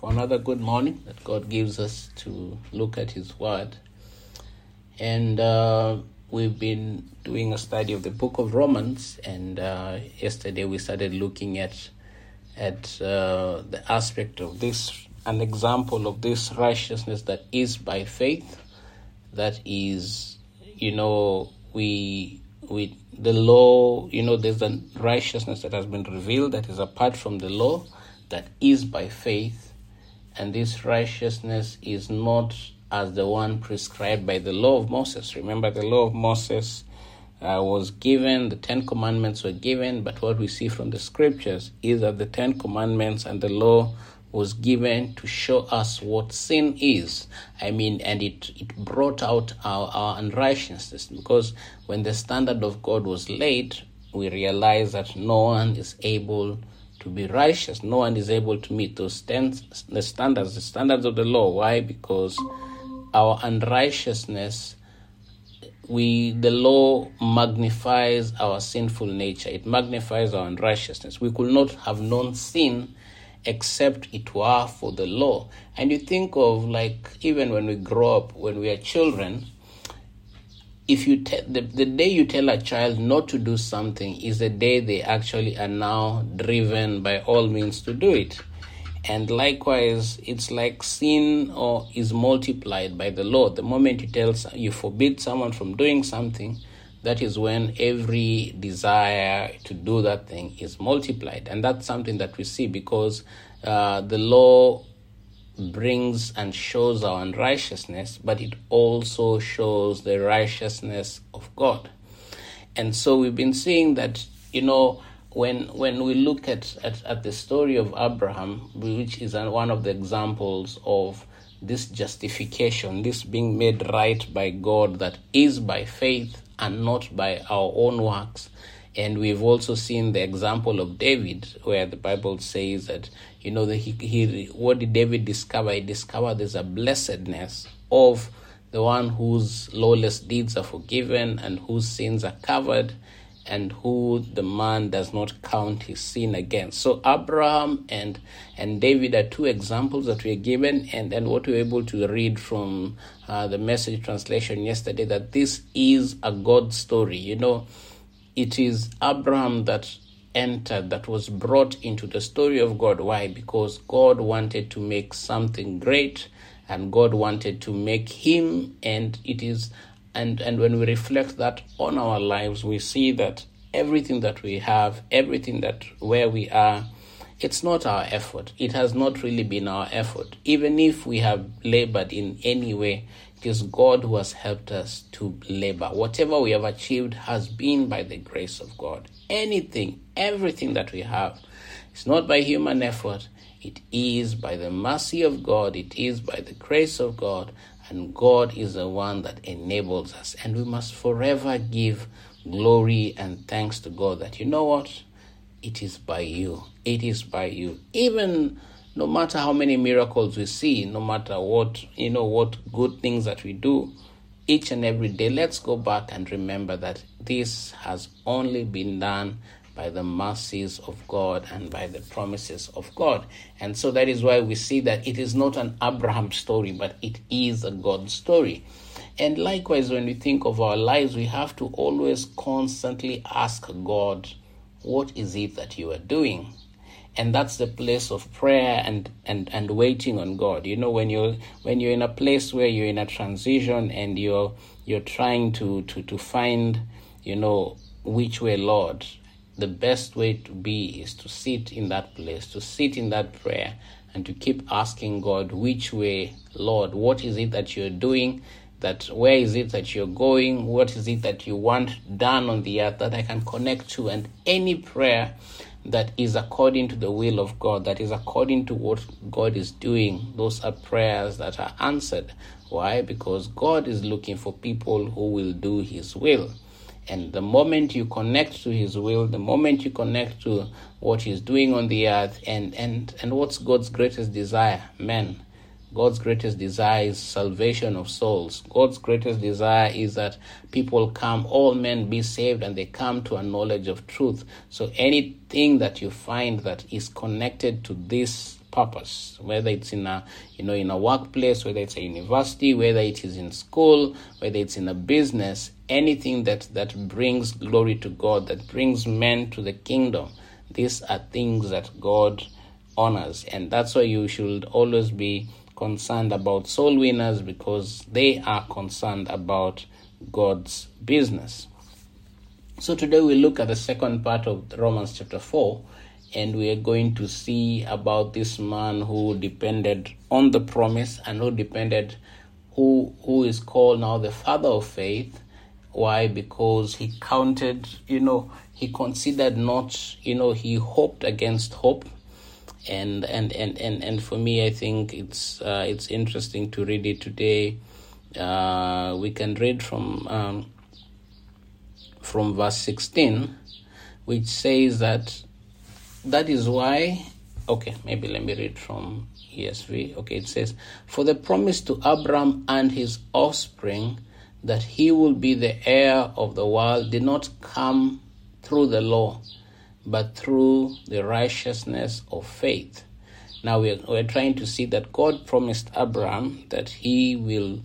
for another good morning that God gives us to look at His Word. And we've been doing a study of the book of Romans, and yesterday we started looking at the aspect of this, an example of this righteousness that is by faith, that is, the law, there's a righteousness that has been revealed that is apart from the law, that is by faith, and this righteousness is not as the one prescribed by the law of Moses. Remember, the law of Moses was given, the 10 Commandments were given, but what we see from the scriptures is that the 10 Commandments and the law was given to show us what sin is. And it brought out our unrighteousness, because when the standard of God was laid, we realized that no one is able to be righteous. No one is able to meet the standards of the law. Why? Because our unrighteousness, the law magnifies our sinful nature. It magnifies our unrighteousness. We could not have known sin except it were for the law. And you think of, even when we grow up, when we are children, if you the day you tell a child not to do something is the day they actually are now driven by all means to do it. And likewise, it's like sin is multiplied by the law. The moment you forbid someone from doing something, that is when every desire to do that thing is multiplied. And that's something that we see, because the law brings and shows our unrighteousness, but it also shows the righteousness of God. And so we've been seeing that, when we look at the story of Abraham, which is one of the examples of this justification, this being made right by God, that is by faith and not by our own works. And we've also seen the example of David, where the Bible says that, what did David discover? He discovered there's a blessedness of the one whose lawless deeds are forgiven and whose sins are covered, and who the man does not count his sin against. So Abraham and David are two examples that we are given, and what we were able to read from the Message translation yesterday, that this is a God story. It is Abraham that was brought into the story of God. Why? Because God wanted to make something great, and God wanted to make him, and it is. And when we reflect that on our lives, we see that everything that we have, where we are, it's not our effort. It has not really been our effort. Even if we have labored in any way, it is God who has helped us to labor. Whatever we have achieved has been by the grace of God. Everything that we have, it's not by human effort. It is by the mercy of God. It is by the grace of God. And God is the one that enables us. And we must forever give glory and thanks to God that, it is by you. It is by you. Even no matter how many miracles we see, no matter what good things that we do, each and every day, let's go back and remember that this has only been done by the mercies of God and by the promises of God. And so that is why we see that it is not an Abraham story, but it is a God story. And likewise, when we think of our lives, we have to always constantly ask God, what is it that you are doing? And that's the place of prayer and waiting on God. When you're in a place where you're in a transition and you're trying to find, which way, Lord, the best way to be is to sit in that place, to sit in that prayer, and to keep asking God, which way, Lord? What is it that you're doing? Where is it that you're going? What is it that you want done on the earth that I can connect to? And any prayer that is according to the will of God, that is according to what God is doing, those are prayers that are answered. Why? Because God is looking for people who will do his will. And the moment you connect to his will, the moment you connect to what he's doing on the earth, and what's God's greatest desire? Men. God's greatest desire is salvation of souls. God's greatest desire is that people come, all men be saved, and they come to a knowledge of truth. So anything that you find that is connected to this purpose, whether it's in a workplace, whether it's a university, whether it is in school, whether it's in a business, anything that brings glory to God, that brings men to the kingdom. These are things that God honors, and that's why you should always be concerned about soul winners, because they are concerned about God's business. So today we look at the second part of Romans chapter 4, and we are going to see about this man who depended on the promise and who is called now the father of faith. Why? Because he counted, he considered not, he hoped against hope. And for me, I think it's interesting to read it today. We can read from verse 16, which says that is why. Okay, maybe let me read from ESV. Okay, it says, "For the promise to Abraham and his offspring that he will be the heir of the world did not come through the law, but through the righteousness of faith." Now we're trying to see that God promised Abraham that he will,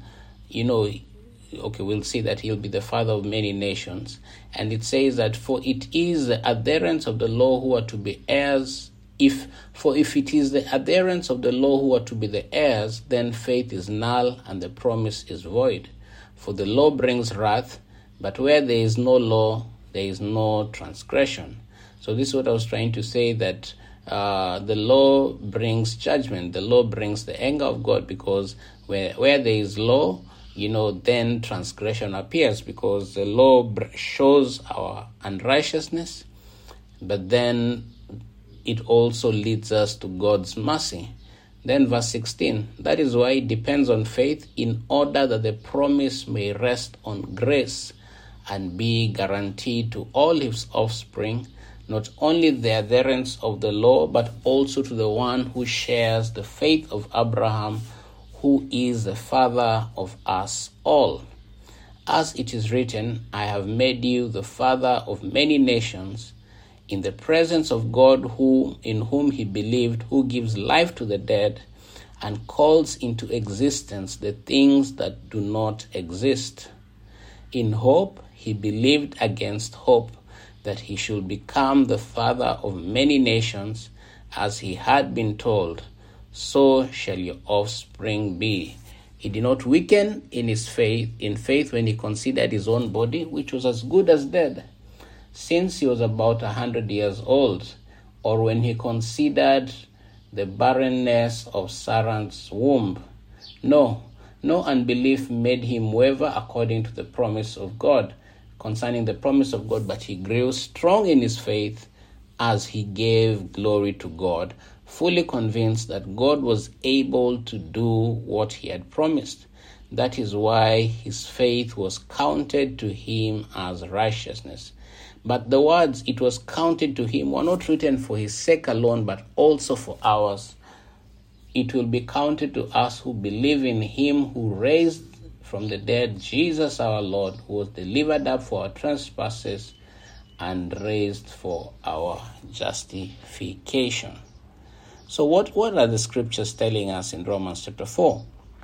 we'll see that he'll be the father of many nations. And it says that for it is the adherents of the law who are to be heirs. If it is the adherents of the law who are to be the heirs, then faith is null and the promise is void. For the law brings wrath, but where there is no law, there is no transgression. So this is what I was trying to say, that the law brings judgment. The law brings the anger of God, because where there is law, then transgression appears, because the law shows our unrighteousness, but then it also leads us to God's mercy. Then verse 16, "That is why it depends on faith, in order that the promise may rest on grace and be guaranteed to all his offspring, not only the adherents of the law, but also to the one who shares the faith of Abraham, who is the father of us all. As it is written, I have made you the father of many nations, in the presence of God, in whom he believed, who gives life to the dead and calls into existence the things that do not exist. In hope he believed against hope, that he should become the father of many nations, as he had been told, so shall your offspring be. He did not weaken in faith when he considered his own body, which was as good as dead, since he was about 100 years old, or when he considered the barrenness of Sarah's womb. No unbelief made him waver according to the promise of God, concerning the promise of God, but he grew strong in his faith as he gave glory to God, fully convinced that God was able to do what he had promised. That is why his faith was counted to him as righteousness. But the words "it was counted to him" were not written for his sake alone, but also for ours. It will be counted to us who believe in him who raised from the dead Jesus our Lord, who was delivered up for our trespasses and raised for our justification. So what are the scriptures telling us in Romans chapter 4?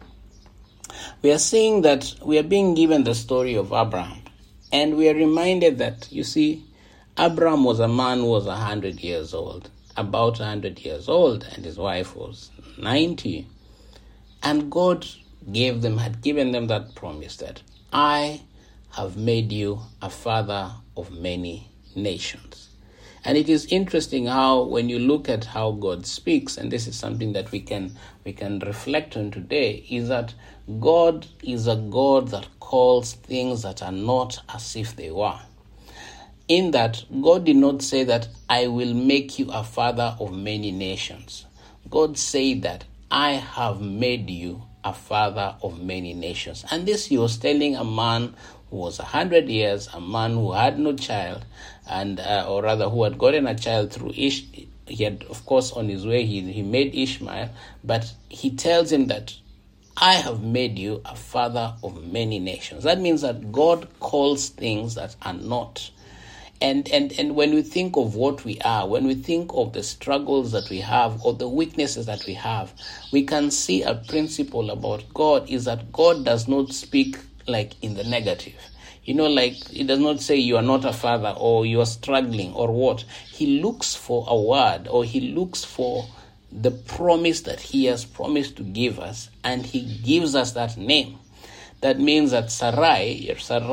We are seeing that we are being given the story of Abraham. And we are reminded that, you see, Abraham was a man who was 100 years old, about 100 years old, and his wife was 90. And God had given them that promise that I have made you a father of many nations. And it is interesting how, when you look at how God speaks, and this is something that we can reflect on today, is that God is a God that calls things that are not as if they were. In that, God did not say that I will make you a father of many nations. God said that I have made you a father of many nations. And this he was telling a man who was 100 years, a man who had no child, and or rather who had gotten a child through Ishmael. He had, of course, on his way, he made Ishmael, but he tells him that I have made you a father of many nations. That means that God calls things that are not. And when we think of what we are, when we think of the struggles that we have or the weaknesses that we have, we can see a principle about God is that God does not speak like in the negative. Like it does not say you are not a father or you are struggling or what. He looks for a word, or he looks for the promise that he has promised to give us, and he gives us that name. That means that Sarai,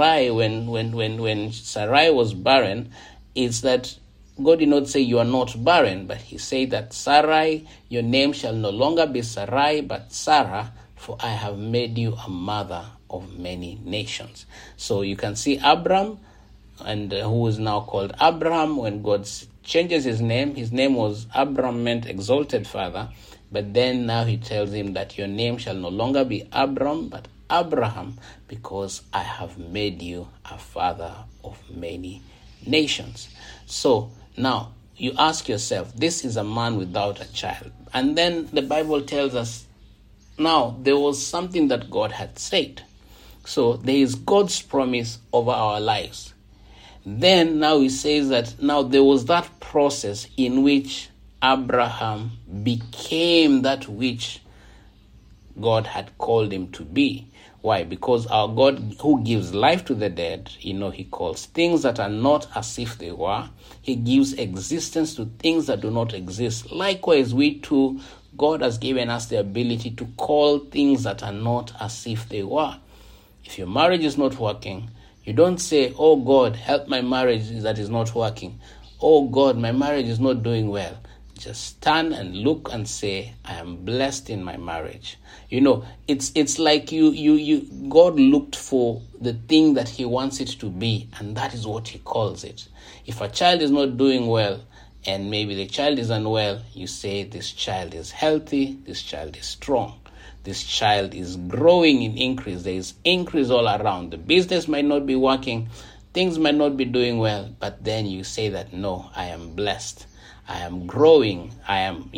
when Sarai was barren, is that God did not say you are not barren, but he said that Sarai, your name shall no longer be Sarai, but Sarah, for I have made you a mother of many nations. So you can see Abram, and who is now called Abraham. When God changes his name was Abram, meant exalted father, but then now he tells him that your name shall no longer be Abram, but Abraham, because I have made you a father of many nations. So now you ask yourself, this is a man without a child. And then the Bible tells us, now there was something that God had said. So there is God's promise over our lives. Then now he says that now there was that process in which Abraham became that which God had called him to be. Why? Because our God, who gives life to the dead, he calls things that are not as if they were. He gives existence to things that do not exist. Likewise, we too, God has given us the ability to call things that are not as if they were. If your marriage is not working, you don't say, oh God, help my marriage that is not working. Oh God, my marriage is not doing well. Just stand and look and say, I am blessed in my marriage. It's like God looked for the thing that he wants it to be, and that is what he calls it. If a child is not doing well, and maybe the child is unwell, you say this child is healthy, this child is strong, this child is growing in increase. There is increase all around. The business might not be working, things might not be doing well, but then you say that, no, I am blessed. I am growing. I am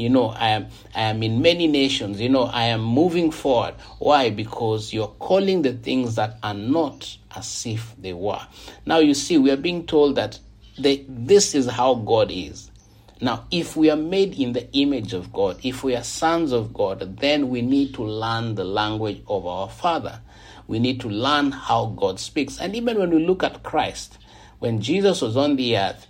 in many nations. I am moving forward. Why? Because you're calling the things that are not as if they were. Now you see, we are being told that this is how God is. Now, if we are made in the image of God, if we are sons of God, then we need to learn the language of our Father. We need to learn how God speaks. And even when we look at Christ, when Jesus was on the earth,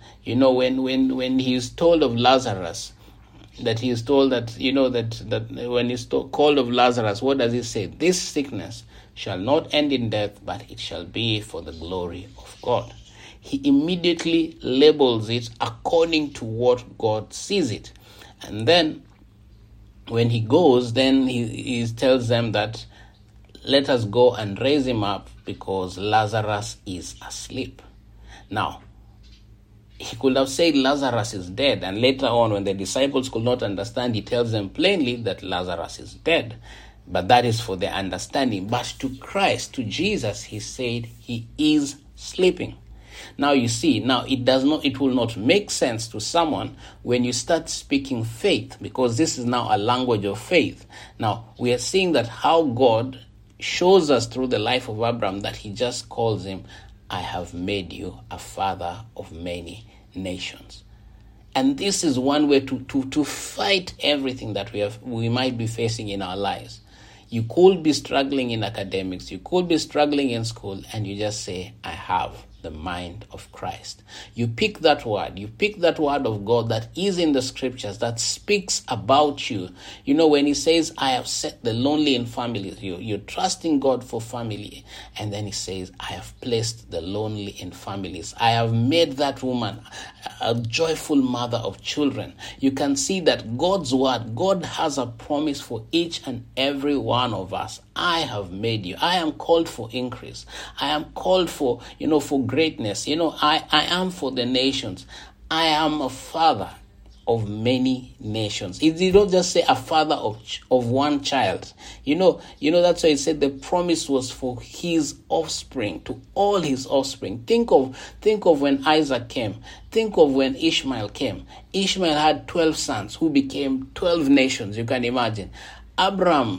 when he is told of Lazarus, that he is told that, that when he's called of Lazarus, what does he say? This sickness shall not end in death, but it shall be for the glory of God. He immediately labels it according to what God sees it. And then when he goes, then he tells them that let us go and raise him up because Lazarus is asleep. Now, he could have said Lazarus is dead, and later on when the disciples could not understand, he tells them plainly that Lazarus is dead. But that is for their understanding. But to Christ, to Jesus, he said he is sleeping. Now you see, it will not make sense to someone when you start speaking faith, because this is now a language of faith. Now we are seeing that how God shows us through the life of Abraham that he just calls him, I have made you a father of many nations. And this is one way to fight everything that we might be facing in our lives. You could be struggling in academics, you could be struggling in school, and you just say, I have the mind of Christ. You pick that word of God that is in the scriptures that speaks about you. When he says, I have set the lonely in families, you're trusting God for family. And then he says, I have placed the lonely in families. I have made that woman a joyful mother of children. You can see that God's word, God has a promise for each and every one of us. I have made you. I am called for increase. I am called for greatness. I am for the nations. I am a father of many nations. You don't just say a father of one child. That's why it said the promise was for his offspring, to all his offspring. Think of when Isaac came. Think of when Ishmael came. Ishmael had 12 sons who became 12 nations. You can imagine. Abraham,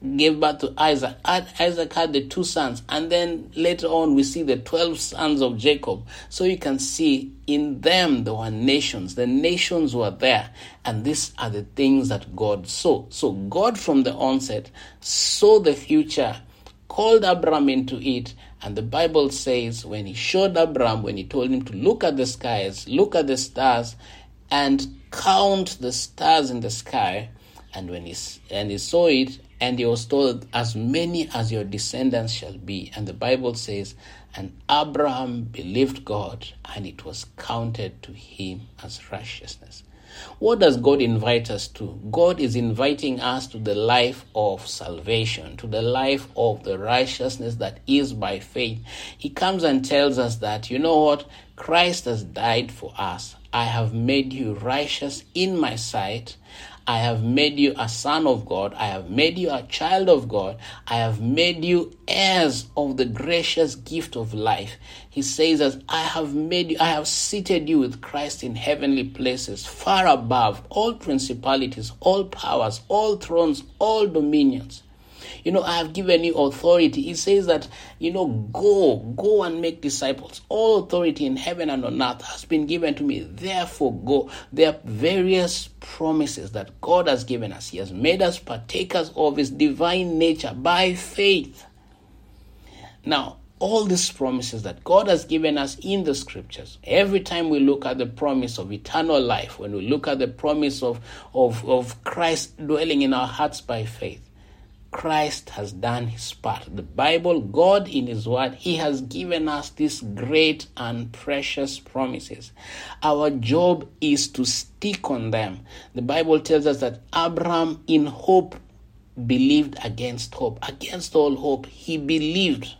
gave birth to Isaac. Isaac had the 2 sons. And then later on, we see the 12 sons of Jacob. So you can see in them there were nations. The nations were there. And these are the things that God saw. So God from the onset saw the future, called Abraham into it. And the Bible says when he showed Abraham, when he told him to look at the skies, look at the stars, and count the stars in the sky, and when he saw it, and he was told, as many as your descendants shall be. And the Bible says, and Abraham believed God, and it was counted to him as righteousness. What does God invite us to? God is inviting us to the life of salvation, to the life of the righteousness that is by faith. He comes and tells us that, you know what? Christ has died for us. I have made you righteous in my sight. I have made you a son of God. I have made you a child of God. I have made you heirs of the gracious gift of life. He says that I have seated you with Christ in heavenly places, far above all principalities, all powers, all thrones, all dominions. I have given you authority. He says that, go and make disciples. All authority in heaven and on earth has been given to me. Therefore, go. There are various promises that God has given us. He has made us partakers of his divine nature by faith. Now, all these promises that God has given us in the scriptures, every time we look at the promise of eternal life, when we look at the promise of Christ dwelling in our hearts by faith, Christ has done his part. The Bible, God in his word, he has given us these great and precious promises. Our job is to stick on them. The Bible tells us that Abraham in hope believed against hope. Against all hope, he believed,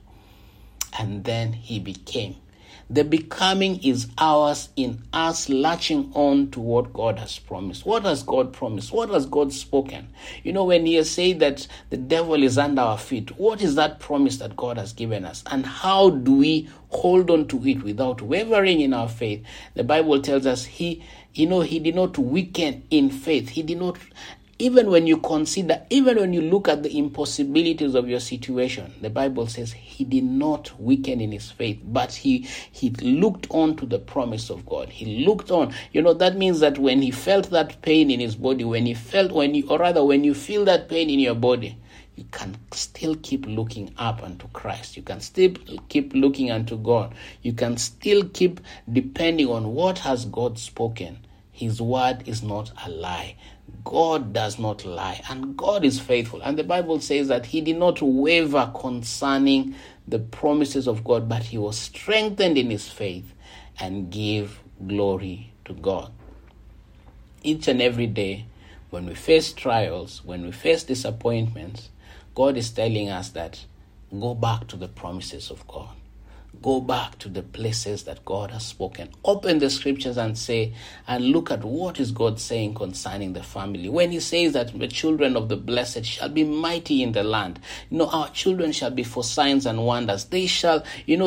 and then he became. The becoming is ours in us latching on to what God has promised. What has God promised? What has God spoken? When he has said that the devil is under our feet, what is that promise that God has given us? And how do we hold on to it without wavering in our faith? The Bible tells us he did not weaken in faith. He did not. Even when you look at the impossibilities of your situation, the Bible says he did not weaken in his faith, but he looked on to the promise of God. He looked on. That means that when he felt that pain in his body, when you feel that pain in your body, you can still keep looking up unto Christ. You can still keep looking unto God. You can still keep depending on what has God spoken. His word is not a lie. God does not lie, and God is faithful. And the Bible says that he did not waver concerning the promises of God, but he was strengthened in his faith and gave glory to God. Each and every day, when we face trials, when we face disappointments, God is telling us that go back to the promises of God. Go back to the places that God has spoken. Open the scriptures and look at what is God saying concerning the family. When he says that the children of the blessed shall be mighty in the land. Our children shall be for signs and wonders. They shall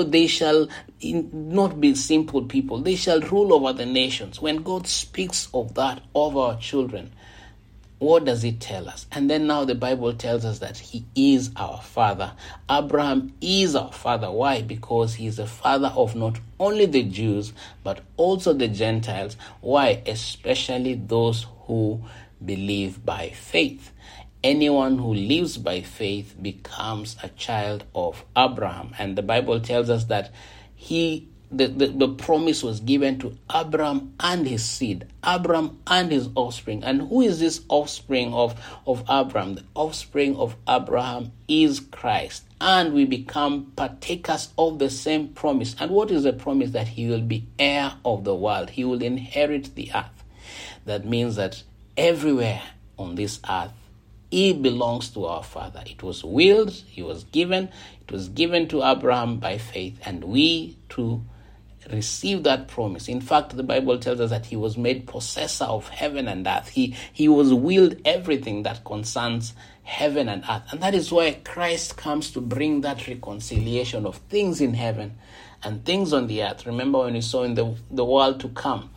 not be simple people. They shall rule over the nations. When God speaks of that over our children, what does it tell us? And then now the Bible tells us that he is our father. Abraham is our father. Why? Because he is the father of not only the Jews, but also the Gentiles. Why? Especially those who believe by faith. Anyone who lives by faith becomes a child of Abraham. And the Bible tells us that the promise was given to Abraham and his seed, Abraham and his offspring. And who is this offspring of Abraham? The offspring of Abraham is Christ. And we become partakers of the same promise. And what is the promise? That he will be heir of the world. He will inherit the earth. That means that everywhere on this earth, he belongs to our Father. It was willed, it was given to Abraham by faith, and we too receive that promise. In fact, the Bible tells us that he was made possessor of heaven and earth. He was willed everything that concerns heaven and earth. And that is why Christ comes to bring that reconciliation of things in heaven and things on the earth. Remember when we saw in the world to come,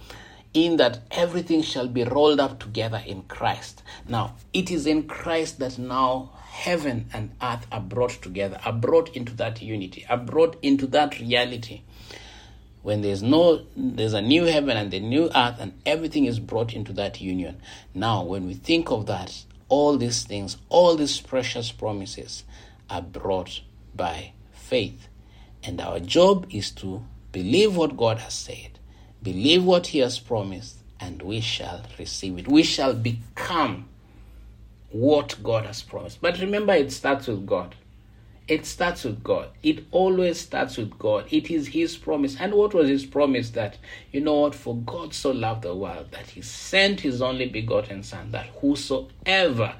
in that everything shall be rolled up together in Christ. Now, it is in Christ that now heaven and earth are brought together, are brought into that unity, are brought into that reality. When there's a new heaven and the new earth, and everything is brought into that union. Now, when we think of that, all these things, all these precious promises are brought by faith. And our job is to believe what God has said, believe what He has promised, and we shall receive it. We shall become what God has promised. But remember, it starts with God. It starts with God. It always starts with God. It is His promise. And what was His promise? That, you know what, for God so loved the world that He sent His only begotten Son, that whosoever,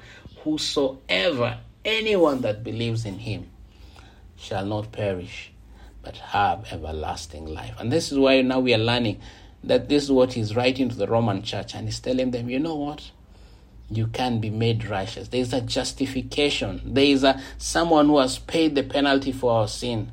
anyone that believes in Him shall not perish, but have everlasting life. And this is why now we are learning that this is what He's writing to the Roman church, and He's telling them, you know what? You can be made righteous. There is a justification. There is someone who has paid the penalty for our sin.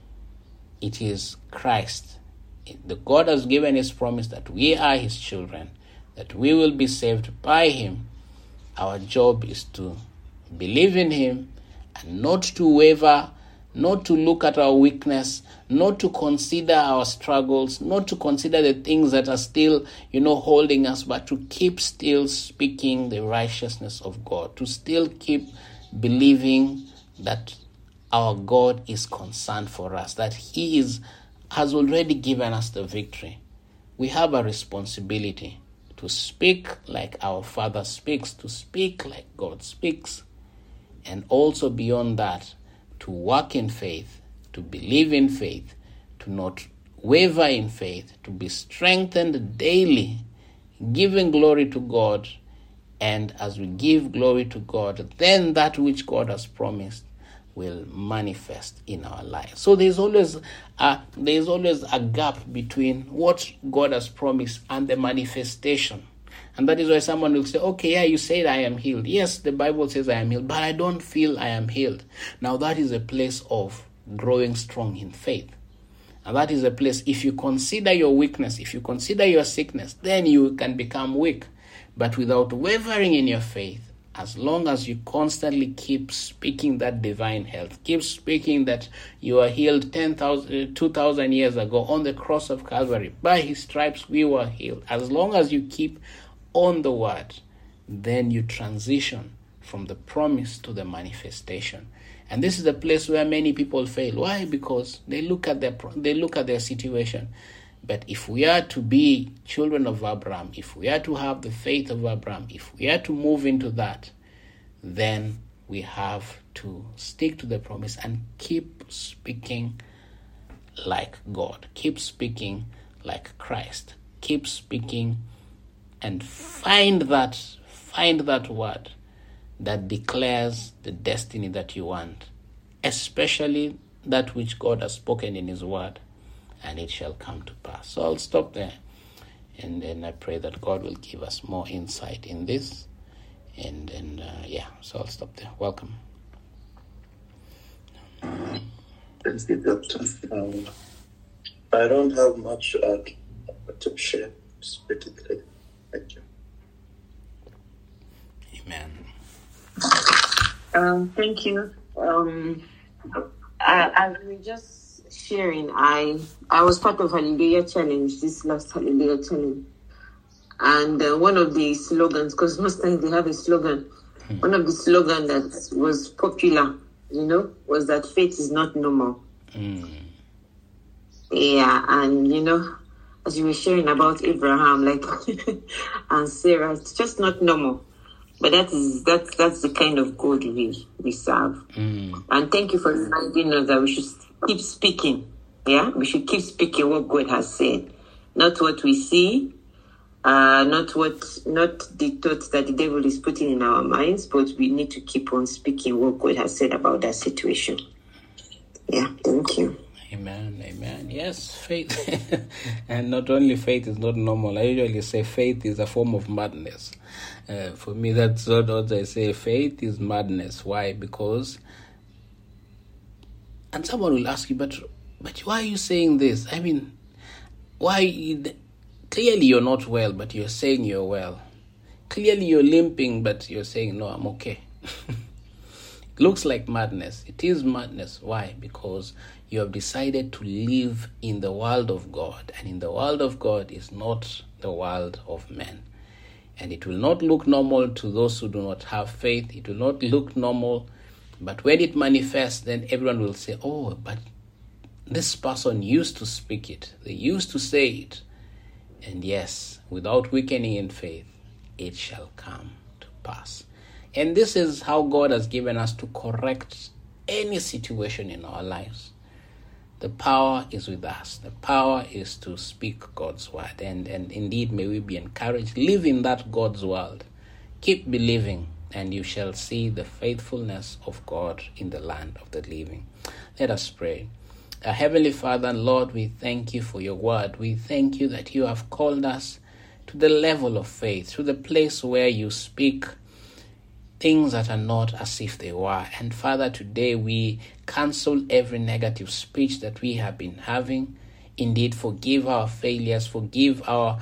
It is Christ. The God has given His promise that we are His children, that we will be saved by Him. Our job is to believe in Him and not to waver, not to look at our weakness, not to consider our struggles, not to consider the things that are still, holding us, but to keep still speaking the righteousness of God, to still keep believing that our God is concerned for us, that He has already given us the victory. We have a responsibility to speak like our Father speaks, to speak like God speaks, and also beyond that, to walk in faith, to believe in faith, to not waver in faith, to be strengthened daily, giving glory to God. And as we give glory to God, then that which God has promised will manifest in our lives. So there's always a gap between what God has promised and the manifestation. And that is why someone will say, okay, yeah, you said I am healed. Yes, the Bible says I am healed, but I don't feel I am healed. Now that is a place of growing strong in faith. And that is a place, if you consider your weakness, if you consider your sickness, then you can become weak. But without wavering in your faith, as long as you constantly keep speaking that divine health, keep speaking that you are healed 2,000 years ago on the cross of Calvary, by His stripes we were healed. As long as you keep on the word, then you transition from the promise to the manifestation. And this is the place where many people fail. Why? Because they look at their situation. But if we are to be children of Abraham, if we are to have the faith of Abraham, if we are to move into that, then we have to stick to the promise and keep speaking like God, keep speaking like Christ, keep speaking and find that word that declares the destiny that you want, especially that which God has spoken in His word, and it shall come to pass. So I'll stop there, and then I pray that God will give us more insight in this, so I'll stop there. Welcome. Thank you, Doctor. I don't have much to share. It's pretty clear. Thank you. Amen. Thank you. As we just sharing, I was part of Hallelujah Challenge, this last Hallelujah Challenge. And one of the slogans, because most times they have a slogan, one of the slogans that was popular, was that faith is not normal. Yeah, and as you were sharing about Abraham, and Sarah, it's just not normal. But that's the kind of God we serve. And thank you for reminding us that we should keep speaking. Yeah, we should keep speaking what God has said, not what we see, not the thoughts that the devil is putting in our minds, but we need to keep on speaking what God has said about that situation. Yeah, thank you. Amen. Yes, faith. And not only faith is not normal. I usually say faith is a form of madness. For me, that's what I say. Faith is madness. Why? Because, and someone will ask you, but why are you saying this? I mean, why Clearly you're not well, but you're saying you're well. Clearly you're limping, but you're saying, no, I'm okay. It looks like madness. It is madness. Why? Because you have decided to live in the world of God. And in the world of God is not the world of men. And it will not look normal to those who do not have faith. It will not look normal. But when it manifests, then everyone will say, oh, but this person used to speak it. They used to say it. And yes, without weakening in faith, it shall come to pass. And this is how God has given us to correct any situation in our lives. The power is with us. The power is to speak God's word. And indeed, may we be encouraged. Live in that God's world. Keep believing, and you shall see the faithfulness of God in the land of the living. Let us pray. Our Heavenly Father and Lord, we thank you for your word. We thank you that you have called us to the level of faith, to the place where you speak things that are not as if they were. And Father, today we cancel every negative speech that we have been having. Indeed, forgive our failures, forgive our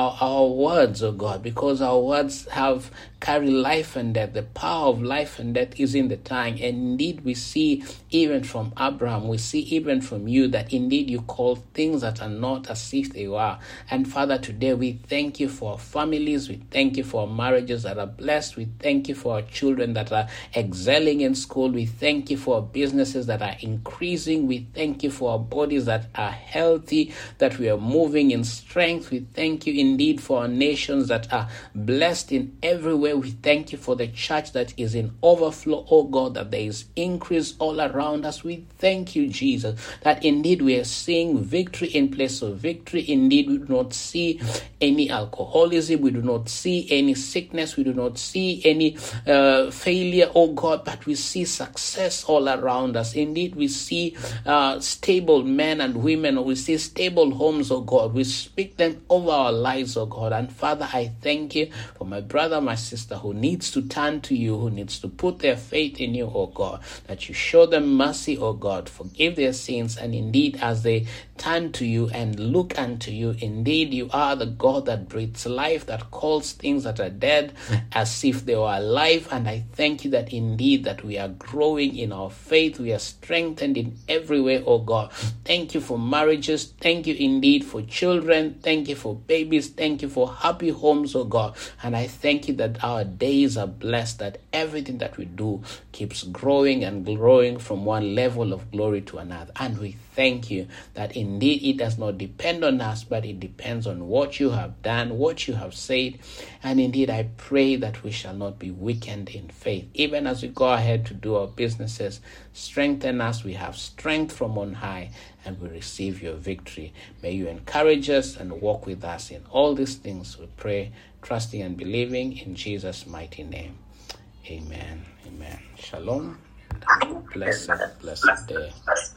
words, oh God, because our words carry life and death. The power of life and death is in the tongue. And indeed, we see even from Abraham, we see even from you that indeed you call things that are not as if they were. And Father, today we thank you for our families. We thank you for our marriages that are blessed. We thank you for our children that are excelling in school. We thank you for our businesses that are increasing. We thank you for our bodies that are healthy, that we are moving in strength. We thank you indeed for our nations that are blessed in every way. We thank you for the church that is in overflow, oh God, that there is increase all around us. We thank you, Jesus, that indeed we are seeing victory in place of victory. Indeed, we do not see any alcoholism. We do not see any sickness. We do not see any failure, oh God, but we see success all around us. Indeed, we see stable men and women. We see stable homes, oh God. We speak them over our lives, oh God. And Father, I thank you for my brother, my sister who needs to turn to you, who needs to put their faith in you, oh God, that you show them mercy, oh God, forgive their sins, and indeed as they turn to you and look unto you, indeed you are the God that breathes life, that calls things that are dead as if they were alive. And I thank you that indeed that we are growing in our faith, we are strengthened in every way, oh God. Thank you for marriages, thank you indeed for children, thank you for babies, thank you for happy homes, oh God. And I thank you that our days are blessed, that everything that we do keeps growing and growing from one level of glory to another. And we thank you that indeed it does not depend on us, but it depends on what you have done, what you have said. And indeed, I pray that we shall not be weakened in faith. Even as we go ahead to do our businesses, strengthen us. We have strength from on high, and we receive your victory. May you encourage us and walk with us in all these things. We pray, trusting and believing in Jesus' mighty name. Amen. Amen. Shalom. Blessed day.